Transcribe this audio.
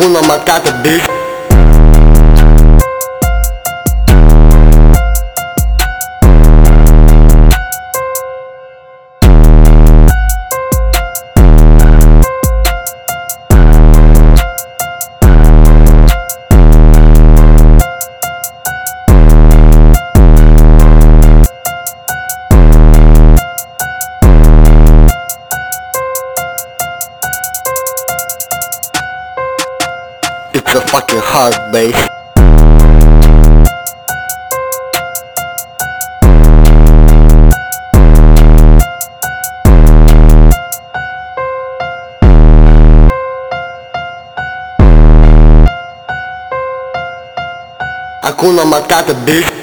Hakuna Matata, bitch. It's a fucking hard bass. Hakuna Matata, bitch.